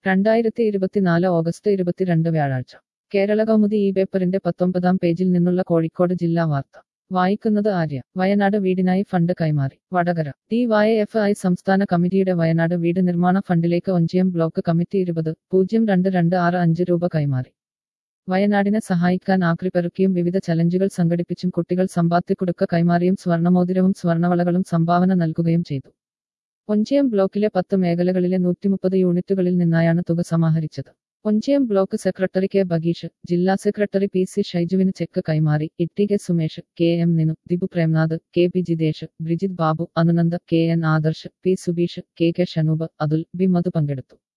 2024 August 22 വ്യാഴാഴ്ച കേരളകൗമുദി ഈ പേപ്പറിന്റെ 19-ാം പേജിൽ നിന്നുള്ള കോഴിക്കോട് ജില്ലാ വാർത്ത വായിക്കുന്നത് ആര്യ. വയനാട് വീടിനായി ഫണ്ട് കൈമാറി. വടകര. DYFI സംസ്ഥാന കമ്മിറ്റിയുടെ വയനാട് വീട് നിർമ്മാണ ഫണ്ടിലേക്ക് ഒഞ്ചിയം ബ്ലോക്ക് കമ്മിറ്റി 20,0225 രൂപ കൈമാറി. വയനാടിനെ സഹായിക്കാൻ ആക്രിപ്പെറുക്കിയും വിവിധ ചലഞ്ചുകൾ സംഘടിപ്പിച്ചും കുട്ടികൾ സമ്പാദ്യക്കുടുക്ക കൈമാറിയും സ്വർണമോതിരവും സ്വർണവളകളും സംഭാവന നൽകുകയും ചെയ്തു. ഒഞ്ചിയം ബ്ലോക്കിലെ 10 മേഖലകളിലെ 130 യൂണിറ്റുകളിൽ നിന്നായാണ് തുക സമാഹരിച്ചത്. Onchiyam block secretary K Bageesh, ജില്ലാ സെക്രട്ടറി PC ഷൈജുവിന് ചെക്ക് കൈമാറി. ഇട്ടി Sumesh, KM നിനു, Dibu Premnath, KP Jithesh, Brijith Babu, Anunanda, KN Adarsh, P Subeesh, KK Shanoob, Atul, B മധു പങ്കെടുത്തു.